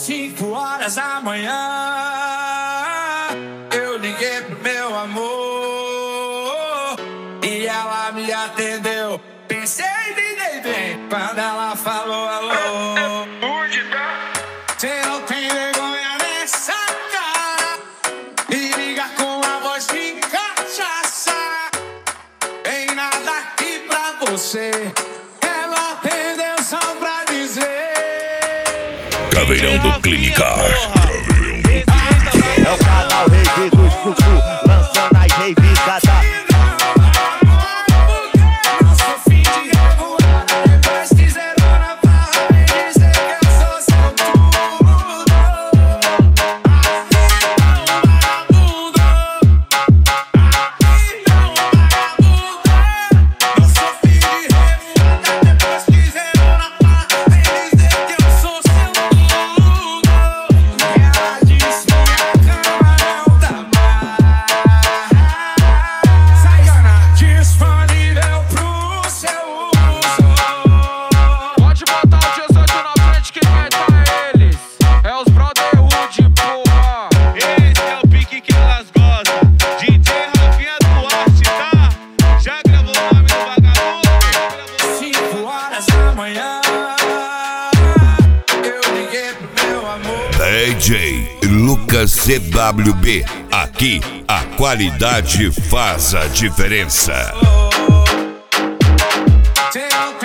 5 horas da manhã, eu liguei pro meu amor e ela me atendeu. Pensei e me dei bem quando ela falou alô. Cê não tem vergonha nessa cara e liga com a voz de cachaça. Tem nada aqui pra você. Ela atendeu só pra dizer: Caveirão do Clinicar. É o canal Rave do Chuchu, lançando as revisadas. DJ Lucas CWB, aqui a qualidade faz a diferença.